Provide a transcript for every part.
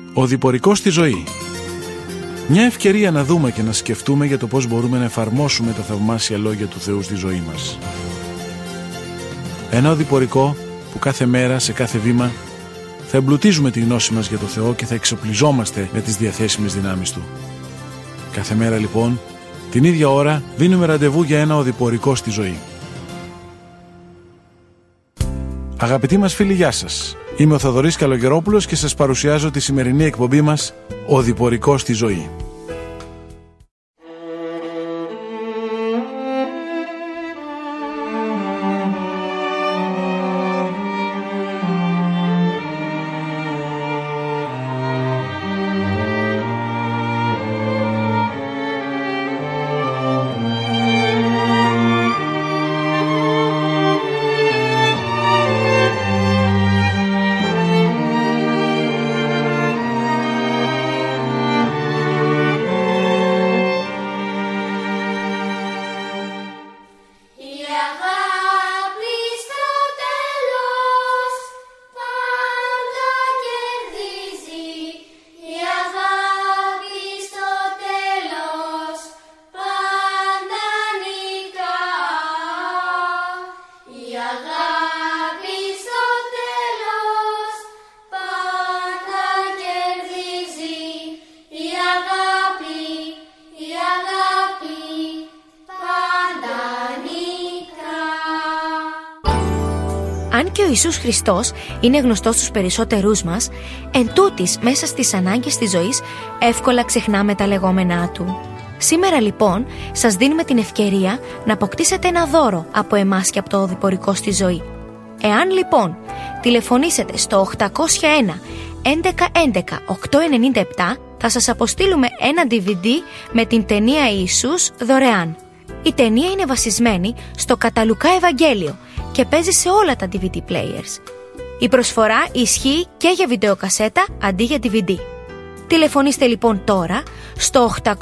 Ο διπορικός στη ζωή. Μια ευκαιρία να δούμε και να σκεφτούμε για το πώς μπορούμε να εφαρμόσουμε τα θαυμάσια λόγια του Θεού στη ζωή μας. Ένα οδηπορικό που κάθε μέρα, σε κάθε βήμα, θα εμπλουτίζουμε τη γνώση μας για το Θεό και θα εξοπλιζόμαστε με τις διαθέσιμες δυνάμεις Του. Κάθε μέρα λοιπόν, την ίδια ώρα, δίνουμε ραντεβού για ένα οδηπορικό στη ζωή. Αγαπητοί μας φίλοι, γεια σας. Είμαι ο Θοδωρής Καλογερόπουλος και σας παρουσιάζω τη σημερινή εκπομπή μας «Οδηπορικό στη ζωή». Αν και ο Ιησούς Χριστός είναι γνωστός στους περισσότερούς μας, εν τούτης μέσα στις ανάγκες της ζωής εύκολα ξεχνάμε τα λεγόμενά Του. Σήμερα λοιπόν σας δίνουμε την ευκαιρία να αποκτήσετε ένα δώρο από εμάς και από το οδηπορικό στη ζωή. Εάν λοιπόν τηλεφωνήσετε στο 801 11 11 897, θα σας αποστείλουμε ένα DVD με την ταινία Ιησούς δωρεάν. Η ταινία είναι βασισμένη στο κατά Λουκά Ευαγγέλιο και παίζει σε όλα τα DVD players. Η προσφορά ισχύει και για βιντεοκασέτα αντί για DVD. Τηλεφωνήστε λοιπόν τώρα στο 801 11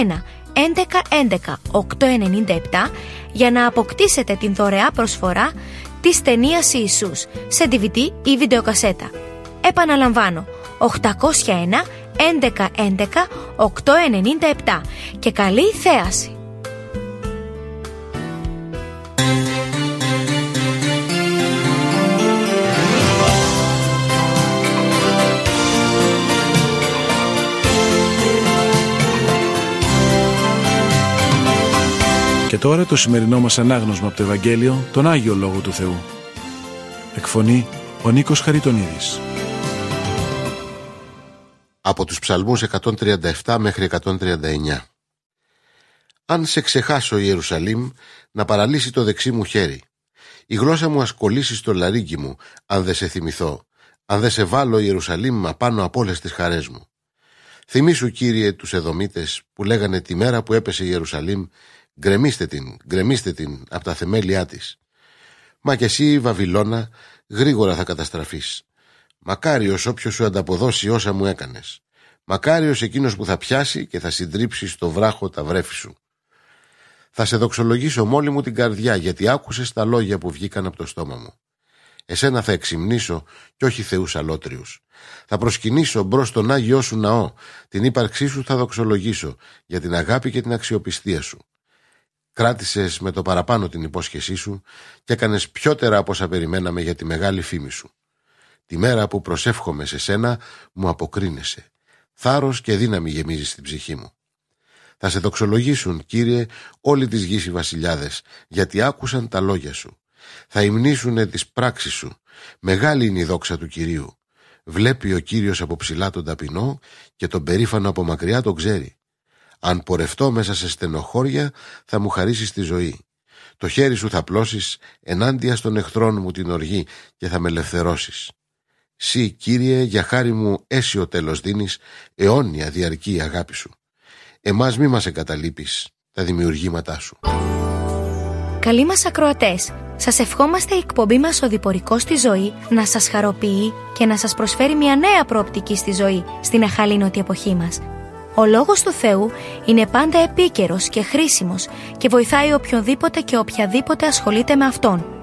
11 897 για να αποκτήσετε την δωρεά προσφορά της ταινίας Ιησούς σε DVD ή βιντεοκασέτα. Επαναλαμβάνω, 801 11 11 897 και καλή θέαση! Και τώρα το σημερινό μας ανάγνωσμα από το Ευαγγέλιο, τον Άγιο Λόγο του Θεού. Εκφωνεί ο Νίκος Χαριτονίδης. Από τους Ψαλμούς 137 μέχρι 139. Αν σε ξεχάσω, Ιερουσαλήμ, να παραλύσει το δεξί μου χέρι. Η γλώσσα μου ασκολήσει στο λαρύγγι μου, αν δεν σε θυμηθώ. Αν δεν σε βάλω, Ιερουσαλήμ, απάνω από όλες τις χαρές μου. Θυμήσου, Κύριε, τους Εδωμίτες που λέγανε τη μέρα που έπεσε η Ιερουσαλήμ, γκρεμίστε την από τα θεμέλια της. Μα κι εσύ, Βαβυλώνα, γρήγορα θα καταστραφείς. Μακάριος όποιος σου ανταποδώσει όσα μου έκανες. Μακάριος εκείνος που θα πιάσει και θα συντρίψει στο βράχο τα βρέφη σου. Θα σε δοξολογήσω με όλη μου την καρδιά, γιατί άκουσες τα λόγια που βγήκαν από το στόμα μου. Εσένα θα εξυμνήσω κι όχι θεούς αλότριους. Θα προσκυνήσω μπρος στον Άγιό σου ναό. Την ύπαρξή σου θα δοξολογήσω για την αγάπη και την αξιοπιστία σου. Κράτησες με το παραπάνω την υπόσχεσή σου και έκανες πιότερα από όσα περιμέναμε για τη μεγάλη φήμη σου. Τη μέρα που προσεύχομαι σε σένα μου αποκρίνεσαι. Θάρρος και δύναμη γεμίζει στην ψυχή μου. Θα σε δοξολογήσουν, Κύριε, όλοι τις γης οι βασιλιάδες, γιατί άκουσαν τα λόγια σου. Θα υμνήσουνε τις πράξεις σου. Μεγάλη είναι η δόξα του Κυρίου. Βλέπει ο Κύριος από ψηλά τον ταπεινό και τον περήφανο από μακριά τον ξέρει. Αν πορευτώ μέσα σε στενοχώρια, θα μου χαρίσεις τη ζωή. Το χέρι σου θα πλώσεις ενάντια στον εχθρόν μου την οργή και θα με ελευθερώσεις. Συ, Κύριε, για χάρη μου αίσιο τέλος δίνεις, αιώνια διαρκεί η αγάπη σου. Εμάς μη μας εγκαταλείπεις, τα δημιουργήματά σου. Καλοί μας ακροατές, σας ευχόμαστε η εκπομπή μας «Οδηπορικό στη ζωή» να σας χαροποιεί και να σας προσφέρει μια νέα προοπτική στη ζωή στην αχαλήνωτη εποχή μας. Ο Λόγος του Θεού είναι πάντα επίκαιρος και χρήσιμος και βοηθάει οποιονδήποτε και οποιαδήποτε ασχολείται με Αυτόν.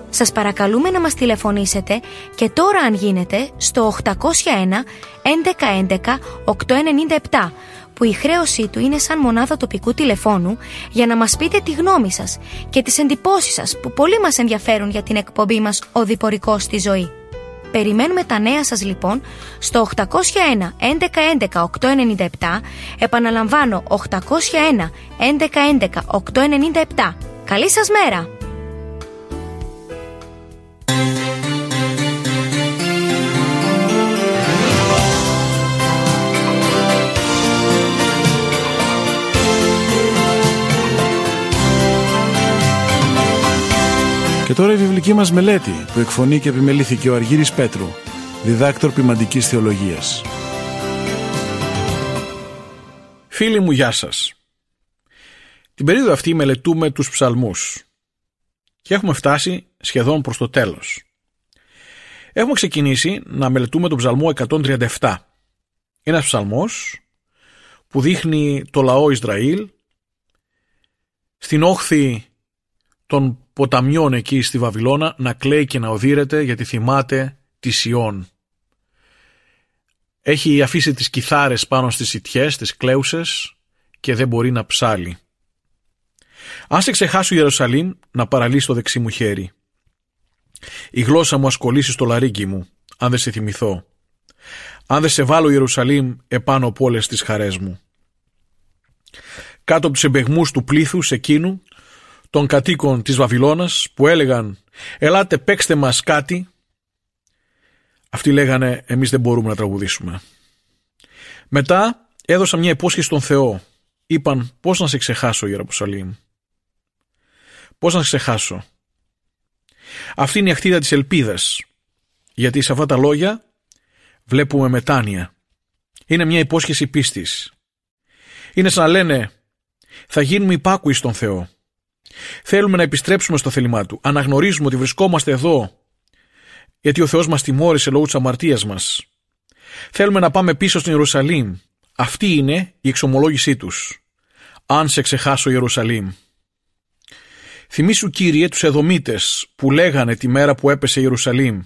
Σας παρακαλούμε να μας τηλεφωνήσετε και τώρα αν γίνεται στο 801 1111 897 που η χρέωσή του είναι σαν μονάδα τοπικού τηλεφώνου για να μας πείτε τη γνώμη σας και τις εντυπώσεις σας που πολύ μας ενδιαφέρουν για την εκπομπή μας «Οδηπορικός στη ζωή». Περιμένουμε τα νέα σας λοιπόν στο 801 1111 897, επαναλαμβάνω 801 1111 897. Καλή σας μέρα! Και τώρα η βιβλική μας μελέτη που εκφωνεί και επιμελήθηκε ο Αργύρης Πέτρου, διδάκτορ ποιμαντικής θεολογίας. Φίλοι μου, γεια σας. Την περίοδο αυτή μελετούμε τους ψαλμούς και έχουμε φτάσει σχεδόν προς το τέλος. Έχουμε ξεκινήσει να μελετούμε τον ψαλμό 137. Ένας ψαλμός που δείχνει το λαό Ισραήλ στην όχθη των ποταμιών εκεί στη Βαβυλώνα να κλαίει και να οδύρεται γιατί θυμάται τη Σιών. Έχει αφήσει τις κιθάρες πάνω στις σιτιές, τις κλαίουσες και δεν μπορεί να ψάλει. Αν σε ξεχάσω Ιερουσαλήμ, να παραλύσει το δεξί μου χέρι. Η γλώσσα μου ασκολήσει στο λαρύγγι μου, αν δεν σε θυμηθώ. Αν δεν σε βάλω Ιερουσαλήμ επάνω από όλες τις χαρές μου. Κάτω από τους εμπεγμούς του πλήθους εκείνου, των κατοίκων της Βαβυλώνας που έλεγαν «Ελάτε παίξτε μας κάτι», αυτοί λέγανε «Εμείς δεν μπορούμε να τραγουδήσουμε». Μετά έδωσαν μια υπόσχεση στον Θεό. Είπαν «Πώς να σε ξεχάσω, Ιερουσαλήμ, πώς να σε ξεχάσω». Αυτή είναι η αχτίδα της ελπίδας, γιατί σε αυτά τα λόγια βλέπουμε μετάνοια. Είναι μια υπόσχεση πίστης. Είναι σαν να λένε «Θα γίνουμε υπάκουοι στον Θεό. Θέλουμε να επιστρέψουμε στο θέλημά Του. Αναγνωρίζουμε ότι βρισκόμαστε εδώ γιατί ο Θεός μας τιμώρησε λόγω της αμαρτίας μας. Θέλουμε να πάμε πίσω στην Ιερουσαλήμ. Αυτή είναι η εξομολόγησή τους. Αν σε ξεχάσω, Ιερουσαλήμ. Θυμήσου, Κύριε, τους Εδωμίτες που λέγανε τη μέρα που έπεσε η Ιερουσαλήμ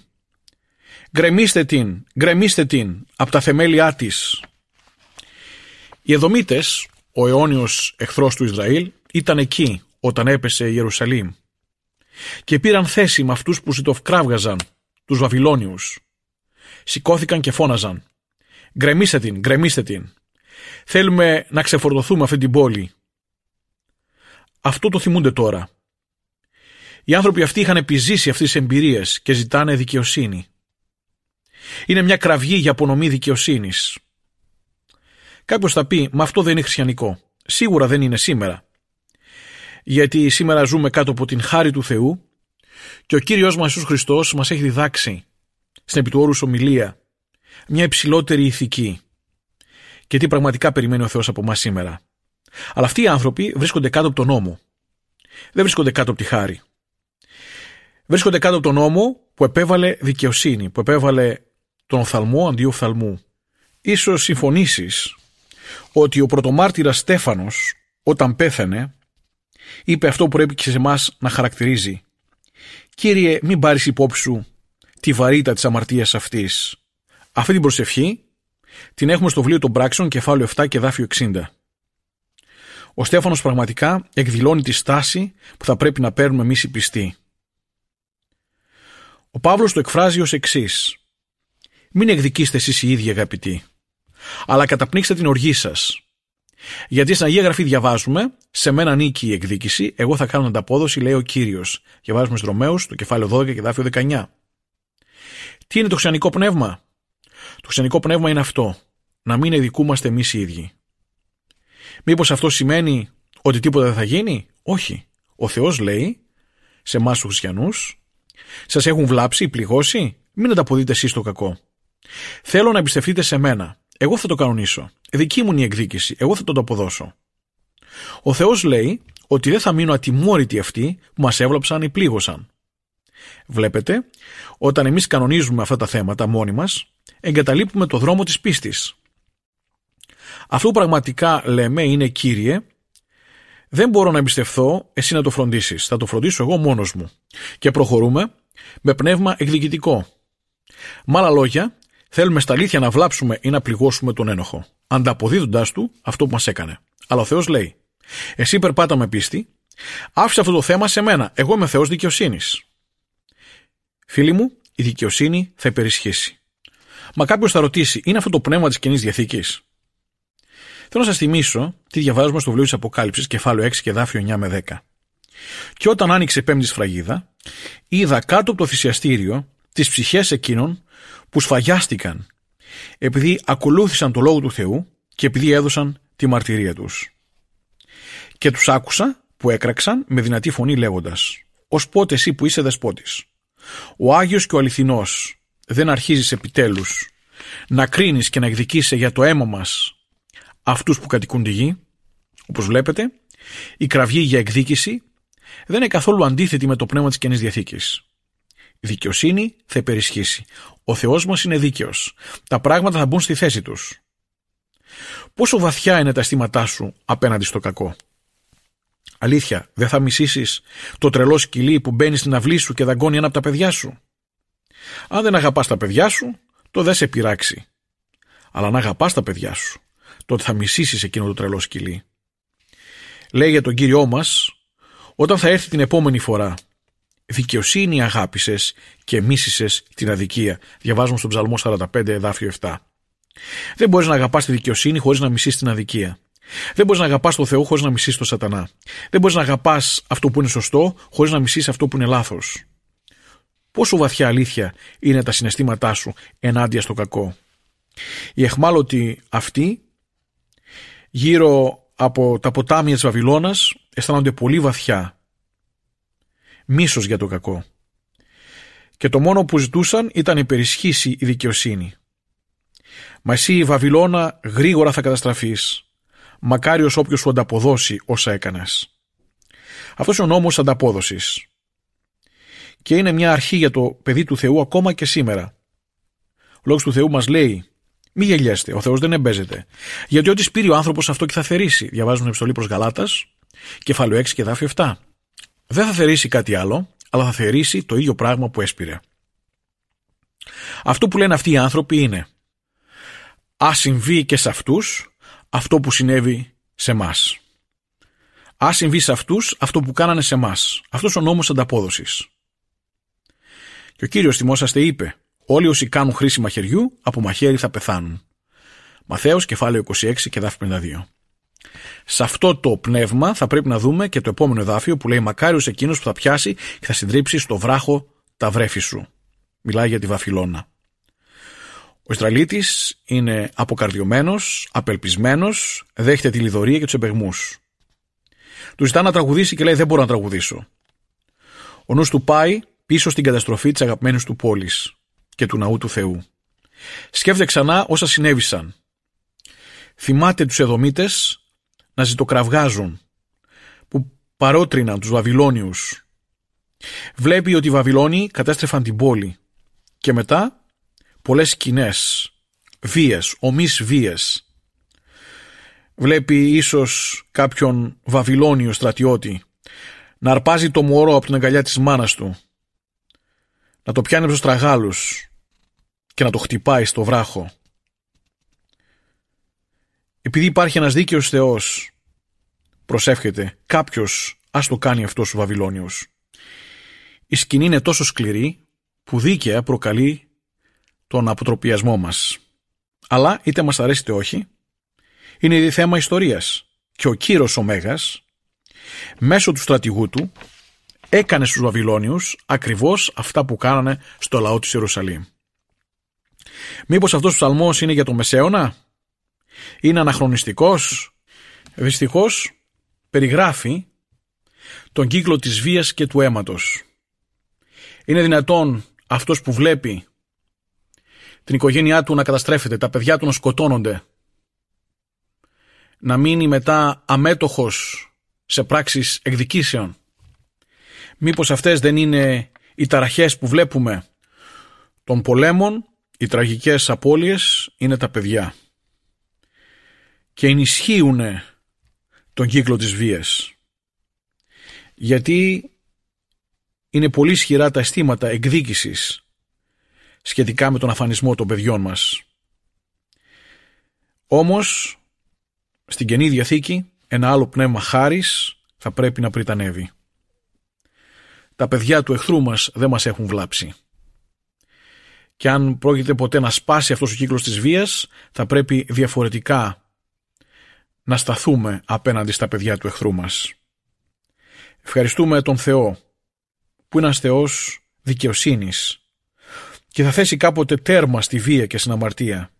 γκρεμίστε την από τα θεμέλια της». Οι Εδωμίτες, ο αιώνιος εχθρός του Ισραήλ, ήταν εκεί όταν έπεσε η Ιερουσαλήμ και πήραν θέση με αυτούς που ζητοφκράβγαζαν, τους Βαβυλώνιους. Σηκώθηκαν και φώναζαν γκρεμίστε την. Θέλουμε να ξεφορτωθούμε αυτή την πόλη». Αυτό το θυμούνται τώρα. Οι άνθρωποι αυτοί είχαν επιζήσει αυτές τις εμπειρίες και ζητάνε δικαιοσύνη. Είναι μια κραυγή για απονομή δικαιοσύνης. Κάποιος θα πει «Μα αυτό δεν είναι χριστιανικό». Σίγουρα δεν είναι σήμερα. Γιατί σήμερα ζούμε κάτω από την χάρη του Θεού και ο Κύριος μας Ιησούς Χριστός μας έχει διδάξει στην επί του όρους ομιλία μια υψηλότερη ηθική και τι πραγματικά περιμένει ο Θεός από μας σήμερα. Αλλά αυτοί οι άνθρωποι βρίσκονται κάτω από τον νόμο. Δεν βρίσκονται κάτω από τη χάρη. Βρίσκονται κάτω από τον νόμο που επέβαλε δικαιοσύνη, που επέβαλε τον οφθαλμό αντί οφθαλμού. Ίσως συμφωνήσεις ότι ο πρωτομάρτυρας Στέφανος όταν πέθανε είπε αυτό που πρέπει και σε εμάς να χαρακτηρίζει. «Κύριε, μην πάρεις υπόψη σου τη βαρύτητα της αμαρτίας αυτής». Αυτή την προσευχή την έχουμε στο βιβλίο των Πράξεων, κεφάλαιο 7 και εδάφιο 60. Ο Στέφανος πραγματικά εκδηλώνει τη στάση που θα πρέπει να παίρνουμε εμείς οι πιστοί. Ο Παύλος το εκφράζει ως εξής: «Μην εκδικήσετε εσείς οι ίδιοι, αγαπητοί, αλλά καταπνίξτε την οργή σας. Γιατί στην Αγία Γραφή διαβάζουμε, σε μένα ανήκει η εκδίκηση, εγώ θα κάνω ανταπόδοση, λέει ο Κύριος». Διαβάζουμε στους Ρωμαίους, το κεφάλαιο 12 και εδάφιο 19. Τι είναι το χριστιανικό πνεύμα? Το χριστιανικό πνεύμα είναι αυτό, να μην εκδικούμαστε εμείς οι ίδιοι. Μήπως αυτό σημαίνει ότι τίποτα δεν θα γίνει? Όχι. Ο Θεός λέει σε εμάς τους χριστιανούς, σας έχουν βλάψει ή πληγώσει, μην ανταποδείτε εσείς το κακό. Θέλω να εμπιστευτείτε σε μένα. Εγώ θα το κανονίσω. Δική μου είναι η εκδίκηση. Εγώ θα το αποδώσω. Ο Θεός λέει ότι δεν θα μείνω ατιμόρυτοι αυτοί που μας έβλαψαν ή πλήγωσαν. Βλέπετε, όταν εμείς κανονίζουμε αυτά τα θέματα μόνοι μας, εγκαταλείπουμε το δρόμο της πίστης. Αυτό που πραγματικά λέμε είναι «Κύριε, Δεν μπορώ να εμπιστευθώ εσύ να το φροντίσεις. Θα το φροντίσω εγώ μόνος μου. Και προχωρούμε με πνεύμα εκδικητικό. Με άλλα λόγια, θέλουμε στα αλήθεια να βλάψουμε ή να πληγώσουμε τον ένοχο, ανταποδίδοντας του αυτό που μας έκανε. Αλλά ο Θεός λέει: εσύ περπάτα με πίστη, άφησε αυτό το θέμα σε μένα. Εγώ είμαι Θεός δικαιοσύνης. Φίλοι μου, η δικαιοσύνη θα υπερισχύσει. Μα κάποιος θα ρωτήσει: είναι αυτό το πνεύμα της Καινής Διαθήκης? Θέλω να σας θυμίσω τι διαβάζουμε στο βιβλίο της Αποκάλυψης, κεφάλαιο 6 και εδάφιο 9 με 10. Και όταν άνοιξε η πέμπτη σφραγίδα, είδα κάτω από το θυσιαστήριο τις ψυχές εκείνων που σφαγιάστηκαν, επειδή ακολούθησαν το λόγο του Θεού και επειδή έδωσαν τη μαρτυρία τους. Και τους άκουσα που έκραξαν με δυνατή φωνή λέγοντας: ως πότε εσύ που είσαι δεσπότης, ο Άγιος και ο αληθινός, δεν αρχίζεις επιτέλους να κρίνεις και να εκδικείσαι για το αίμα μας αυτούς που κατοικούν τη γη? Όπως βλέπετε, η κραυγή για εκδίκηση δεν είναι καθόλου αντίθετη με το πνεύμα της Καινής Διαθήκης. Η δικαιοσύνη θα υπερισχύσει. Ο Θεός μας είναι δίκαιος. Τα πράγματα θα μπουν στη θέση τους. Πόσο βαθιά είναι τα αισθήματά σου απέναντι στο κακό? Αλήθεια, δεν θα μισήσεις το τρελό σκυλί που μπαίνει στην αυλή σου και δαγκώνει ένα από τα παιδιά σου? Αν δεν αγαπάς τα παιδιά σου, το δεν σε πειράξει. Αλλά αν αγαπάς τα παιδιά σου, τότε θα μισήσεις εκείνο το τρελό σκυλί. Λέει για τον Κύριό μας: όταν θα έρθει την επόμενη φορά, δικαιοσύνη αγάπησες και μίσησες την αδικία. Διαβάζουμε στον Ψαλμό 45, εδάφιο 7. Δεν μπορείς να αγαπάς τη δικαιοσύνη χωρίς να μισείς την αδικία. Δεν μπορείς να αγαπάς τον Θεό χωρίς να μισείς τον Σατανά. Δεν μπορείς να αγαπάς αυτό που είναι σωστό χωρίς να μισείς αυτό που είναι λάθος. Πόσο βαθιά αλήθεια είναι τα συναισθήματά σου ενάντια στο κακό? Οι αιχμάλωτοι αυτοί γύρω από τα ποτάμια της Βαβυλώνας αισθάνονται πολύ βαθιά μίσος για το κακό. Και το μόνο που ζητούσαν ήταν να υπερισχύσει η δικαιοσύνη. Μα εσύ, η Βαβυλώνα, γρήγορα θα καταστραφείς. Μακάριος όποιος σου ανταποδώσει όσα έκανες. Αυτός είναι ο νόμος ανταπόδοσης. Και είναι μια αρχή για το παιδί του Θεού ακόμα και σήμερα. Ο λόγος του Θεού μας λέει: μη γελιέστε, ο Θεός δεν εμπέζεται. Γιατί ό,τι σπείρει ο άνθρωπος αυτό και θα θερήσει. Διαβάζουμε επιστολή προς Γαλάτας, κεφάλαιο 6 και εδάφιο 7. Δεν θα θερήσει κάτι άλλο, αλλά θα θερήσει το ίδιο πράγμα που έσπηρε. Αυτό που λένε αυτοί οι άνθρωποι είναι: ας συμβεί και σε αυτούς αυτό που συνέβη σε μας. Ας συμβεί σε αυτούς αυτό που κάνανε σε μας. Αυτός ο νόμος ανταπόδοσης. Και ο Κύριος θυμόσαστε είπε: όλοι όσοι κάνουν χρήση μαχαιριού, από μαχαίρι θα πεθάνουν. Ματθαίος, κεφάλαιο 26 και εδάφιο 52. Σε αυτό το πνεύμα θα πρέπει να δούμε και το επόμενο εδάφιο που λέει: μακάριος εκείνος που θα πιάσει και θα συντρίψει στο βράχο τα βρέφη σου. Μιλάει για τη Βαφυλώνα. Ο Ισραηλίτης είναι αποκαρδιωμένος, απελπισμένος, δέχεται τη λιδωρία και τους εμπεγμούς. Του ζητά να τραγουδήσει και λέει: δεν μπορώ να τραγουδήσω. Ο νους του πάει πίσω στην καταστροφή της αγαπημένης του πόλης και του ναού του Θεού. Σκέφτεται ξανά όσα συνέβησαν. Θυμάται τους Εδωμίτες να ζητοκραυγάζουν, που παρότριναν τους Βαβυλώνιους. Βλέπει ότι οι Βαβυλώνιοι κατέστρεφαν την πόλη και μετά πολλές σκηνές, βίες, ομοίς βίες. Βλέπει ίσως κάποιον Βαβυλώνιο στρατιώτη να αρπάζει το μωρό από την αγκαλιά της μάνας του, να το πιάνει από τους τραγάλους και να το χτυπάει στο βράχο. Επειδή υπάρχει ένας δίκαιος Θεός, προσεύχεται κάποιος ας το κάνει αυτό στους Βαβυλώνιους. Η σκηνή είναι τόσο σκληρή που δίκαια προκαλεί τον αποτροπιασμό μας. Αλλά είτε μας αρέσει είτε όχι, είναι ήδη θέμα ιστορίας. Και ο Κύρος ο Μέγας, μέσω του στρατηγού του, έκανε στους Βαβυλώνιους ακριβώς αυτά που κάνανε στο λαό της Ιερουσαλήμ. Μήπως αυτός ο ψαλμός είναι για τον Μεσαίωνα? Είναι αναχρονιστικός? Δυστυχώς περιγράφει τον κύκλο της βίας και του αίματος. Είναι δυνατόν αυτός που βλέπει την οικογένειά του να καταστρέφεται, τα παιδιά του να σκοτώνονται, να μείνει μετά αμέτωχος σε πράξεις εκδικήσεων? Μήπως αυτές δεν είναι οι ταραχές που βλέπουμε των πολέμων? Οι τραγικές απώλειες είναι τα παιδιά και ενισχύουν τον κύκλο της βίας. γιατί είναι πολύ ισχυρά τα αισθήματα εκδίκησης σχετικά με τον αφανισμό των παιδιών μας. Όμως, στην Καινή Διαθήκη, ένα άλλο πνεύμα χάρις θα πρέπει να πριτανεύει. Τα παιδιά του εχθρού μας δεν μας έχουν βλάψει. Και αν πρόκειται ποτέ να σπάσει αυτός ο κύκλος της βίας, θα πρέπει διαφορετικά να σταθούμε απέναντι στα παιδιά του εχθρού μας. Ευχαριστούμε τον Θεό, που είναι ένας Θεός δικαιοσύνης και θα θέσει κάποτε τέρμα στη βία και στην αμαρτία.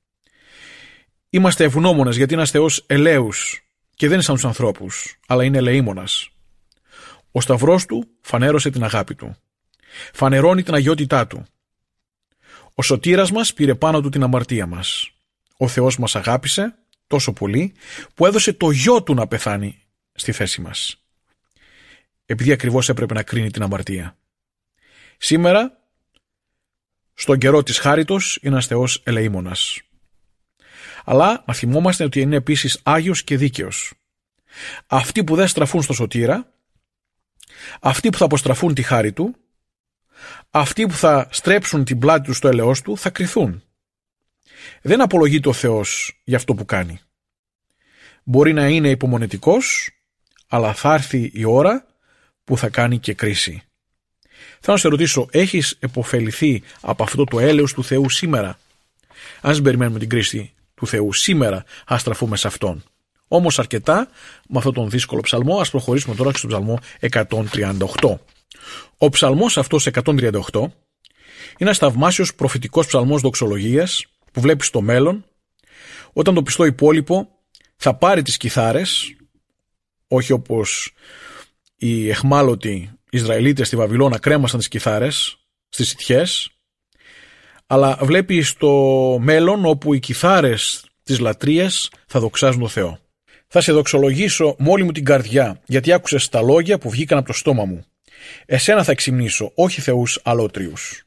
Είμαστε ευγνώμονες γιατί είναι ένας Θεός ελέους και δεν είναι σαν τους ανθρώπους, αλλά είναι ελεήμονας. Ο σταυρός του φανέρωσε την αγάπη του. Φανερώνει την αγιότητά του. Ο σωτήρας μας πήρε πάνω του την αμαρτία μας. Ο Θεός μας αγάπησε τόσο πολύ που έδωσε το γιο του να πεθάνει στη θέση μας. Επειδή ακριβώς έπρεπε να κρίνει την αμαρτία. Σήμερα, στον καιρό της χάριτος, είναι ένας Θεός ελεήμονας. Αλλά να θυμόμαστε ότι είναι επίσης Άγιος και δίκαιος. Αυτοί που δεν στραφούν στο σωτήρα, αυτοί που θα αποστραφούν τη χάρη του, αυτοί που θα στρέψουν την πλάτη του στο έλεος του, θα κριθούν. Δεν απολογείται ο Θεός για αυτό που κάνει. Μπορεί να είναι υπομονετικός, αλλά θα έρθει η ώρα που θα κάνει και κρίση. Θέλω να σε ρωτήσω, έχεις επωφεληθεί από αυτό το έλεος του Θεού σήμερα? Ας περιμένουμε την κρίση του Θεού σήμερα, ας στραφούμε σε Αυτόν. Όμως αρκετά με αυτόν τον δύσκολο ψαλμό. Ας προχωρήσουμε τώρα στον ψαλμό 138. Ο ψαλμός αυτός 138 είναι ένας θαυμάσιος προφητικός ψαλμός δοξολογίας που βλέπει στο μέλλον, όταν το πιστό υπόλοιπο θα πάρει τις κιθάρες, όχι όπως οι εχμάλωτοι Ισραηλίτες στη Βαβυλώνα κρέμασαν τις κιθάρες στις σιτιές, αλλά βλέπει στο μέλλον όπου οι κιθάρες της λατρείας θα δοξάζουν τον Θεό. Θα σε δοξολογήσω με όλη μου την καρδιά, γιατί άκουσες τα λόγια που βγήκαν από το στόμα μου. Εσένα θα εξυμνήσω, όχι θεούς αλότριους.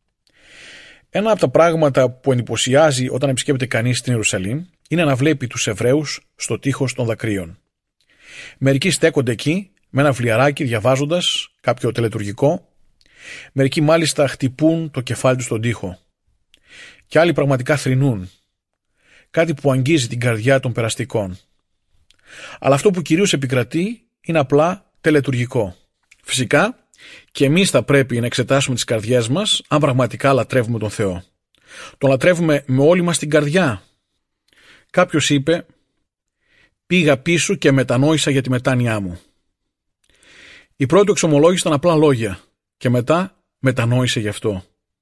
Ένα από τα πράγματα που εντυπωσιάζει όταν επισκέπτεται κανείς στην Ιερουσαλήμ είναι να βλέπει τους Εβραίους στο τείχος των δακρύων. Μερικοί στέκονται εκεί με ένα φλιαράκι διαβάζοντας κάποιο τελετουργικό, μερικοί μάλιστα χτυπούν το κεφάλι τους στον τοίχο. Και άλλοι πραγματικά θρηνούν, κάτι που αγγίζει την καρδιά των περαστικών. Αλλά αυτό που κυρίως επικρατεί είναι απλά τελετουργικό. Φυσικά και εμείς θα πρέπει να εξετάσουμε τις καρδιές μας αν πραγματικά λατρεύουμε τον Θεό. Τον λατρεύουμε με όλη μας την καρδιά. Κάποιος είπε, πήγα πίσω και μετανόησα για τη μετάνοιά μου. Η πρώτη του εξομολόγηση ήταν απλά λόγια και μετά μετανόησε γι' αυτό.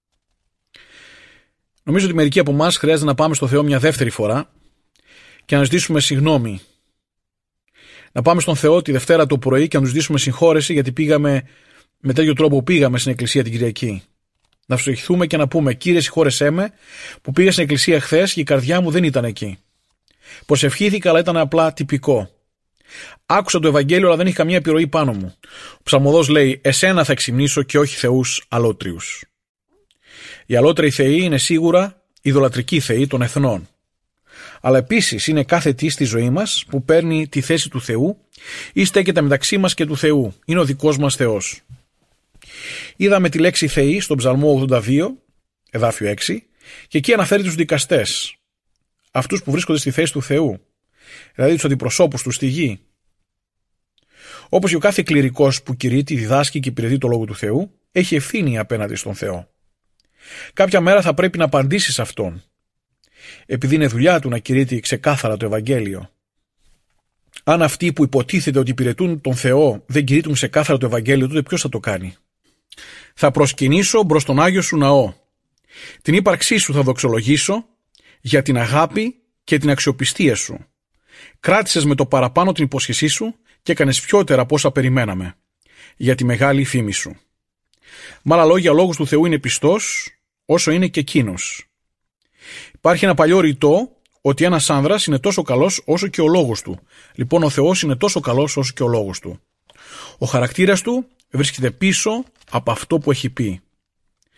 Νομίζω ότι μερικοί από εμάς χρειάζεται να πάμε στο Θεό μια δεύτερη φορά και να ζητήσουμε συγγνώμη. Να πάμε στον Θεό τη Δευτέρα το πρωί και να του ζητήσουμε συγχώρεση γιατί πήγαμε με τέτοιο τρόπο που πήγαμε στην εκκλησία την Κυριακή. Να φυσοχηθούμε και να πούμε, Κύριε, συγχώρεσέ με που πήγα στην εκκλησία χθες και η καρδιά μου δεν ήταν εκεί. Προσευχήθηκα, αλλά ήταν απλά τυπικό. Άκουσα το Ευαγγέλιο, αλλά δεν είχε καμία επιρροή πάνω μου. Ο ψαλμοδός λέει, εσένα θα εξυμνήσω και όχι θεούς αλότριους. Οι αλότριοι θεοί είναι σίγουρα ειδωλατρικοί θεοί των εθνών. Αλλά επίσης είναι κάθε τι στη ζωή μας που παίρνει τη θέση του Θεού ή στέκεται μεταξύ μας και του Θεού. Είναι ο δικός μας Θεός. Είδαμε τη λέξη θεοί στον Ψαλμό 82, εδάφιο 6, και εκεί αναφέρει τους δικαστές. Αυτούς που βρίσκονται στη θέση του Θεού. Δηλαδή τους αντιπροσώπους του στη γη. Όπως και ο κάθε κληρικός που κηρύττει, διδάσκει και υπηρετεί το Λόγο του Θεού, έχει ευθύνη απέναντι στον Θεό. Κάποια μέρα θα πρέπει να απαντήσει σε Αυτόν. Επειδή είναι δουλειά του να κηρύττει ξεκάθαρα το Ευαγγέλιο. Αν αυτοί που υποτίθεται ότι υπηρετούν τον Θεό δεν κηρύττουν ξεκάθαρα το Ευαγγέλιο, τότε ποιος θα το κάνει? Θα προσκυνήσω μπρος τον Άγιο σου ναό. Την ύπαρξή σου θα δοξολογήσω για την αγάπη και την αξιοπιστία σου. Κράτησες με το παραπάνω την υπόσχεσή σου και έκανες πιότερα από όσα περιμέναμε. Για τη μεγάλη φήμη σου. Με άλλα λόγια, ο λόγος του Θεού είναι πιστός όσο είναι και εκείνος. Υπάρχει ένα παλιό ρητό ότι ένας άνδρας είναι τόσο καλός όσο και ο λόγος του. Λοιπόν, ο Θεός είναι τόσο καλός όσο και ο λόγος του. Ο χαρακτήρας του βρίσκεται πίσω από αυτό που έχει πει.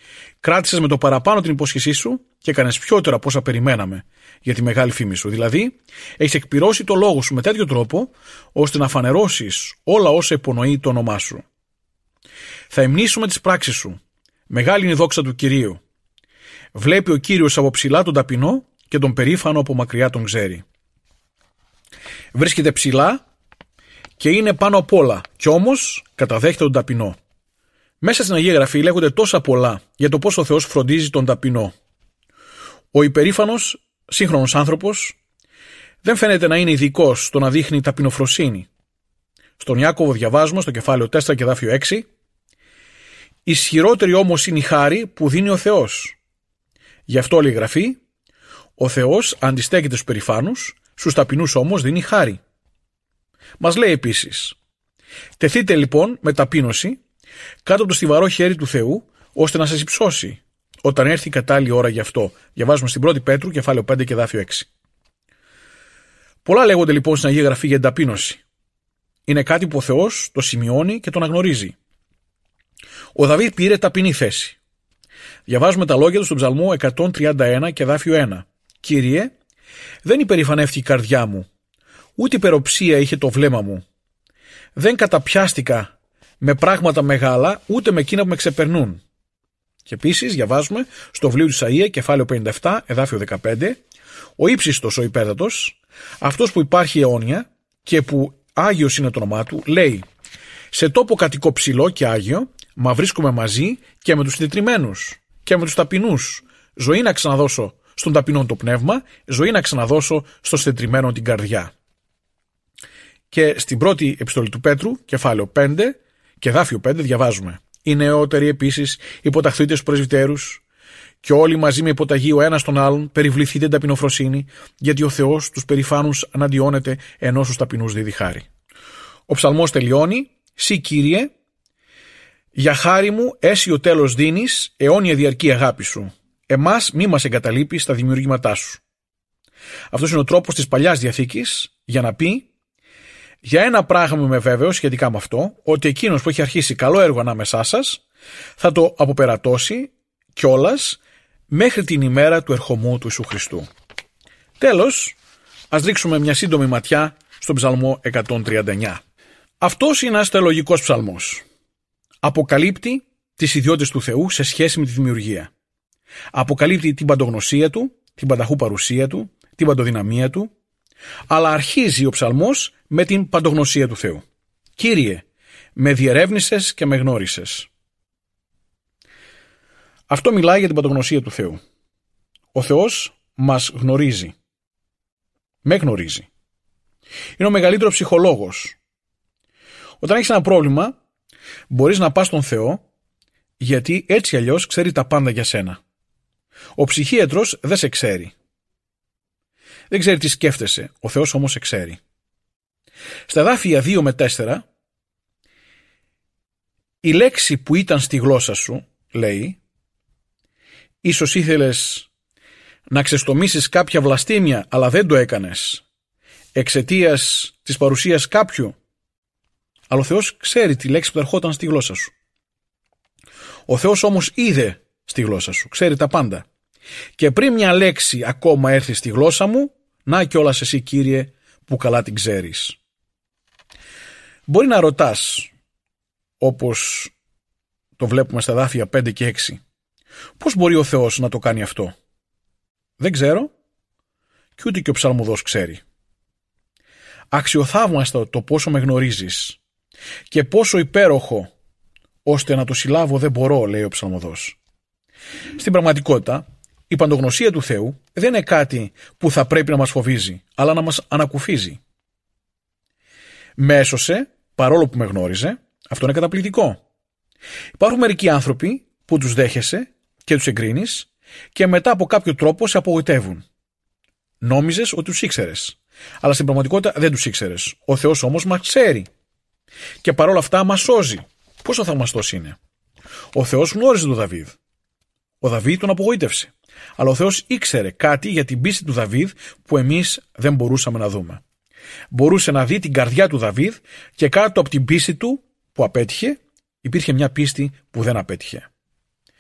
Κράτησες με το παραπάνω την υπόσχεσή σου και έκανες πιότερα από όσα περιμέναμε για τη μεγάλη φήμη σου. Δηλαδή, έχεις εκπληρώσει το λόγο σου με τέτοιο τρόπο, ώστε να φανερώσεις όλα όσα υπονοεί το όνομά σου. Θα υμνήσουμε τις πράξεις σου. Μεγάλη είναι η δόξα του Κυρίου. Βλέπει ο Κύριος από ψηλά τον ταπεινό και τον περήφανο από μακριά τον ξέρει. Βρίσκεται ψηλά και είναι πάνω απ' όλα, κι όμως καταδέχεται τον ταπεινό. Μέσα στην Αγία Γραφή λέγονται τόσα πολλά για το πώς ο Θεός φροντίζει τον ταπεινό. Ο υπερήφανος, σύγχρονος άνθρωπος, δεν φαίνεται να είναι ειδικός στο να δείχνει ταπεινοφροσύνη. Στον Ιάκωβο διαβάζουμε στο κεφάλαιο 4 και εδάφιο 6: «Ισχυρότερη όμως είναι η χάρη που δίνει ο Θεός. Γι' αυτό λέει η Γραφή, ο Θεός αντιστέκεται στους περηφάνους, στους ταπεινούς όμως δίνει χάρη». Μας λέει επίσης: «Τεθείτε λοιπόν με ταπείνωση κάτω από το στιβαρό χέρι του Θεού, ώστε να σας υψώσει όταν έρθει η κατάλληλη ώρα γι' αυτό». Διαβάζουμε στην 1η Πέτρου, κεφάλαιο 5 και εδάφιο 6. Πολλά λέγονται λοιπόν στην Αγία Γραφή για την ταπείνωση. Είναι κάτι που ο Θεός το σημειώνει και τον αναγνωρίζει. Ο Δαβίδ πήρε ταπεινή θέση. Διαβάζουμε τα λόγια του στον Ψαλμό 131 και εδάφιο 1. «Κύριε, δεν υπερηφανεύτηκε η καρδιά μου, ούτε υπεροψία είχε το βλέμμα μου. Δεν καταπιάστηκα με πράγματα μεγάλα, ούτε με εκείνα που με ξεπερνούν». Και επίσης διαβάζουμε στο βιβλίο του Ισαΐα, κεφάλαιο 57, εδάφιο 15, «Ο ύψιστος, ο υπέρτατος, αυτός που υπάρχει αιώνια και που Άγιος είναι το όνομά του, λέει: σε τόπο κατοικώ ψηλό και άγιο, μα βρίσκομαι μαζί και με τους συντετριμμένους και με τους ταπεινούς. Ζωή να ξαναδώσω στον ταπεινόν το πνεύμα, ζωή να ξαναδώσω στο συντετριμμένο την καρδιά». Και στην πρώτη επιστολή του Πέτρου, κεφάλαιο 5 και εδάφιο 5, διαβάζουμε: «Οι νεότεροι επίσης υποταχθείτε στους πρεσβυτέρους, και όλοι μαζί με υποταγή ο ένας τον άλλον περιβληθείτε την ταπεινοφροσύνη, γιατί ο Θεός τους περηφάνους αναντιώνεται, ενώ στους ταπεινούς δίδει χάρη». Ο ψαλμός τελειώνει: «Συ Κύριε, για χάρη μου αίσιο τέλος δίνεις, αιώνια διαρκή αγάπη σου. Εμάς μη μας εγκαταλείπεις στα δημιουργήματά σου». Αυτός είναι ο τρόπος της Παλιάς Διαθήκης για να πει: για ένα πράγμα είμαι βέβαιος σχετικά με αυτό, ότι εκείνος που έχει αρχίσει καλό έργο ανάμεσά σας θα το αποπερατώσει κιόλας μέχρι την ημέρα του ερχομού του Ιησού Χριστού. Τέλος, ας ρίξουμε μια σύντομη ματιά στον Ψαλμό 139. Αυτός είναι ένας θεολογικός ψαλμός. Αποκαλύπτει τις ιδιότητες του Θεού σε σχέση με τη δημιουργία. Αποκαλύπτει την παντογνωσία του, την πανταχού παρουσία του, την παντοδυναμία του, αλλά αρχίζει ο ψαλμός με την παντογνωσία του Θεού. «Κύριε, με διερεύνησες και με γνώρισες». Αυτό μιλάει για την παντογνωσία του Θεού. Ο Θεός μας γνωρίζει. Με γνωρίζει. Είναι ο μεγαλύτερος ψυχολόγος. Όταν έχεις ένα πρόβλημα, μπορείς να πας στον Θεό, γιατί έτσι αλλιώς ξέρει τα πάντα για σένα. Ο ψυχίατρος δεν σε ξέρει. Δεν ξέρει τι σκέφτεσαι, ο Θεός όμως σε ξέρει. Στα εδάφια 2 με 4, η λέξη που ήταν στη γλώσσα σου, λέει, ίσως ήθελες να ξεστομίσεις κάποια βλαστήμια, αλλά δεν το έκανες, εξαιτίας της παρουσίας κάποιου. Αλλά ο Θεός ξέρει τη λέξη που ερχόταν στη γλώσσα σου. Ο Θεός όμως είδε στη γλώσσα σου, ξέρει τα πάντα. Και πριν μια λέξη ακόμα έρθει στη γλώσσα μου, να κιόλας εσύ, Κύριε, που καλά την ξέρεις. Μπορεί να ρωτάς, όπως το βλέπουμε στα εδάφια 5 και 6, πώς μπορεί ο Θεός να το κάνει αυτό? Δεν ξέρω, και ούτε και ο ψαλμοδός ξέρει. Αξιοθαύμαστο το πόσο με γνωρίζεις και πόσο υπέροχο, ώστε να το συλλάβω δεν μπορώ, λέει ο ψαλμοδός. Στην πραγματικότητα, η παντογνωσία του Θεού δεν είναι κάτι που θα πρέπει να μας φοβίζει, αλλά να μας ανακουφίζει. Με έσωσε, παρόλο που με γνώριζε, αυτό είναι καταπληκτικό. Υπάρχουν μερικοί άνθρωποι που τους δέχεσαι και τους εγκρίνεις και μετά από κάποιο τρόπο σε απογοητεύουν. Νόμιζες ότι τους ήξερες, αλλά στην πραγματικότητα δεν τους ήξερες. Ο Θεός όμως μας ξέρει και παρόλα αυτά μας σώζει. Πόσο θαυμαστός είναι. Ο Θεός γνώριζε τον Δαβίδ. Ο Δαβίδ τον απογοήτευσε. Αλλά ο Θεός ήξερε κάτι για την πίστη του Δαβίδ που εμείς δεν μπορούσαμε να δούμε. Μπορούσε να δει την καρδιά του Δαβίδ και κάτω από την πίστη του που απέτυχε υπήρχε μια πίστη που δεν απέτυχε.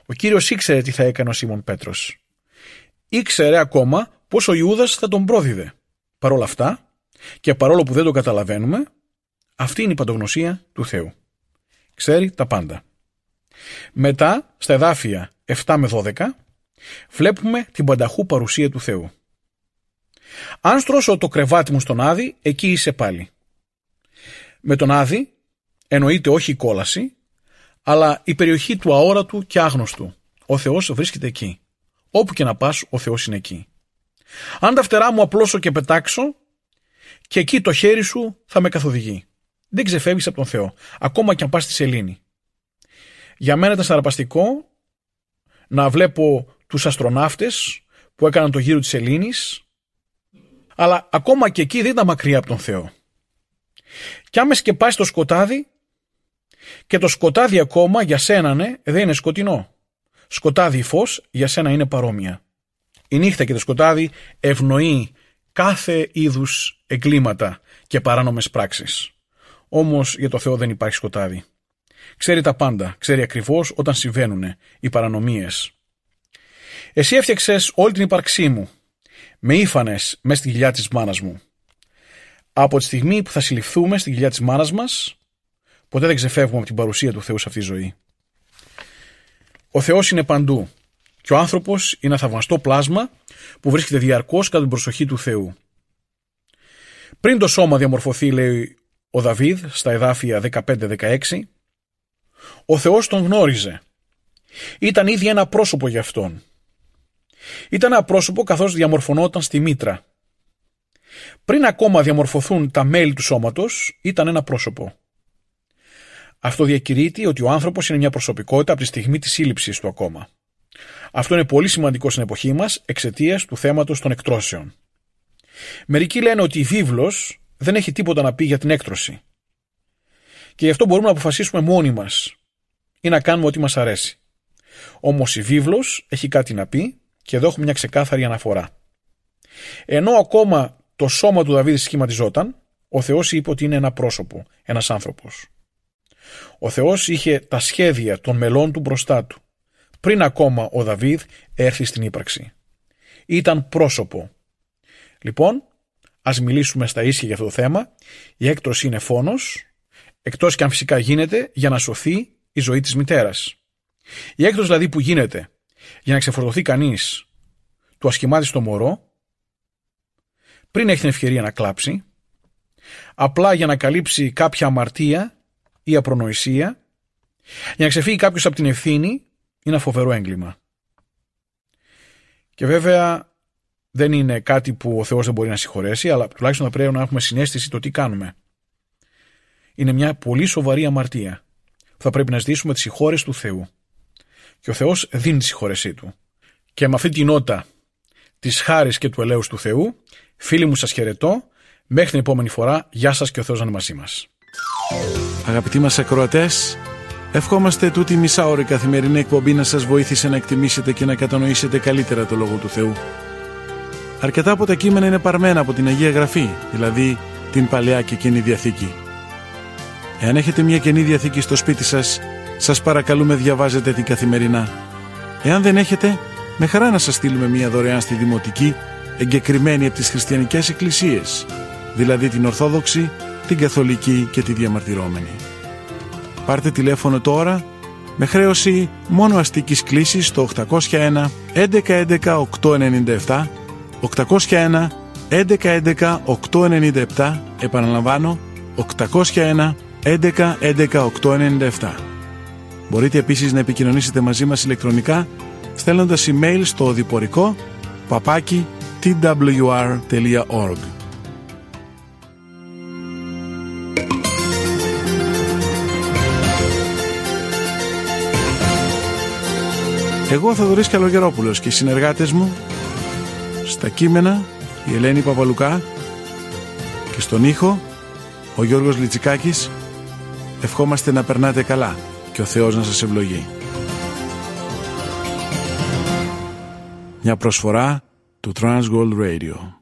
Ο Κύριος ήξερε τι θα έκανε ο Σίμων Πέτρος. Ήξερε ακόμα πως ο Ιούδας θα τον πρόδιδε. Παρ' όλα αυτά, και παρόλο που δεν το καταλαβαίνουμε, αυτή είναι η παντογνωσία του Θεού. Ξέρει τα πάντα. Μετά, στα εδάφια 7 με 12, βλέπουμε την πανταχού παρουσία του Θεού. Αν στρώσω το κρεβάτι μου στον Άδη, εκεί είσαι πάλι. Με τον Άδη εννοείται όχι η κόλαση, αλλά η περιοχή του αόρατου και άγνωστου. Ο Θεός βρίσκεται εκεί. Όπου και να πας, ο Θεός είναι εκεί. Αν τα φτερά μου απλώσω και πετάξω, και εκεί το χέρι σου θα με καθοδηγεί. Δεν ξεφεύγεις από τον Θεό, ακόμα και αν πας στη σελήνη. Για μένα ήταν σαραπαστικό να βλέπω τους αστροναύτες που έκαναν το γύρο της σελήνης, αλλά ακόμα και εκεί δεν ήταν μακριά από τον Θεό. Κι αν με σκεπάσει το σκοτάδι, και το σκοτάδι ακόμα για σένα δεν είναι σκοτεινό. Σκοτάδι ή φως για σένα είναι παρόμοια. Η νύχτα και το σκοτάδι ευνοεί κάθε είδους εγκλήματα και παράνομες πράξεις. Όμως για το Θεό δεν υπάρχει σκοτάδι. Ξέρει τα πάντα, ξέρει ακριβώς όταν συμβαίνουν οι παρανομίες. Εσύ έφτιαξες όλη την ύπαρξή μου. Με ήφανες μες στη κοιλιά της μάνας μου. Από τη στιγμή που θα συλληφθούμε στη κοιλιά της μάνας μας, ποτέ δεν ξεφεύγουμε από την παρουσία του Θεού σε αυτή τη ζωή. Ο Θεός είναι παντού και ο άνθρωπος είναι ένα θαυμαστό πλάσμα που βρίσκεται διαρκώς κατά την προσοχή του Θεού. Πριν το σώμα διαμορφωθεί, λέει ο Δαβίδ στα εδάφια 15-16, ο Θεός τον γνώριζε. Ήταν ήδη ένα πρόσωπο για αυτόν. Ήταν ένα πρόσωπο καθώς διαμορφωνόταν στη μήτρα. Πριν ακόμα διαμορφωθούν τα μέλη του σώματος, ήταν ένα πρόσωπο. Αυτό διακηρύττει ότι ο άνθρωπος είναι μια προσωπικότητα από τη στιγμή της σύλληψης του ακόμα. Αυτό είναι πολύ σημαντικό στην εποχή μας εξαιτίας του θέματος των εκτρώσεων. Μερικοί λένε ότι η βίβλος δεν έχει τίποτα να πει για την έκτρωση. Και γι' αυτό μπορούμε να αποφασίσουμε μόνοι μας ή να κάνουμε ό,τι μας αρέσει. Όμως η βίβλος έχει κάτι να πει και εδώ έχουμε μια ξεκάθαρη αναφορά. Ενώ ακόμα το σώμα του Δαβίδ σχηματιζόταν, ο Θεός είπε ότι είναι ένα πρόσωπο, ένας άνθρωπος. Ο Θεός είχε τα σχέδια των μελών του μπροστά του, πριν ακόμα ο Δαβίδ έρθει στην ύπαρξη. Ήταν πρόσωπο. Λοιπόν, ας μιλήσουμε στα ίσια για αυτό το θέμα. Η έκτρωση είναι φόνος, εκτός και αν φυσικά γίνεται για να σωθεί η ζωή της μητέρας. Η έκτρωση δηλαδή που γίνεται για να ξεφορτωθεί κανείς του ασχημάτιστο μωρό, πριν έχει την ευκαιρία να κλάψει, απλά για να καλύψει κάποια αμαρτία ή απρονοησία, για να ξεφύγει κάποιος από την ευθύνη, είναι ένα φοβερό έγκλημα. Και βέβαια δεν είναι κάτι που ο Θεός δεν μπορεί να συγχωρέσει, αλλά τουλάχιστον θα πρέπει να έχουμε συναίσθηση το τι κάνουμε. Είναι μια πολύ σοβαρή αμαρτία που θα πρέπει να ζητήσουμε τη συγχώρεση του Θεού. Και ο Θεός δίνει τη συγχώρεσή του. Και με αυτή την νότα της χάρης και του ελέους του Θεού, φίλοι μου, σας χαιρετώ. Μέχρι την επόμενη φορά, γεια σας και ο Θεός να είναι μαζί μας. Αγαπητοί μας ακροατές, ευχόμαστε τούτη μισάωρη καθημερινή εκπομπή να σας βοήθησε να εκτιμήσετε και να κατανοήσετε καλύτερα το Λόγο του Θεού. Αρκετά από τα κείμενα είναι παρμένα από την Αγία Γραφή, δηλαδή την Παλαιά και Καινή Διαθήκη. Εάν έχετε μια Καινή Διαθήκη στο σπίτι σας, σας παρακαλούμε διαβάζετε την καθημερινά. Εάν δεν έχετε, με χαρά να σας στείλουμε μια δωρεάν στη Δημοτική, εγκεκριμένη από τις χριστιανικές εκκλησίες, δηλαδή την Ορθόδοξη, την Καθολική και τη Διαμαρτυρόμενη. Πάρτε τηλέφωνο τώρα με χρέωση μόνο αστικής κλήσης στο 801 1111 897, 801 1111 897, επαναλαμβάνω 801 1111 897. Μπορείτε επίσης να επικοινωνήσετε μαζί μας ηλεκτρονικά στέλνοντας email στο οδηπορικό @twr.org. Εγώ, Θοδωρής Καλογερόπουλος, και οι συνεργάτες μου στα κείμενα η Ελένη Παπαλουκά και στον ήχο ο Γιώργος Λιτσικάκης, ευχόμαστε να περνάτε καλά και ο Θεός να σας ευλογεί. Μια προσφορά του Transworld Radio.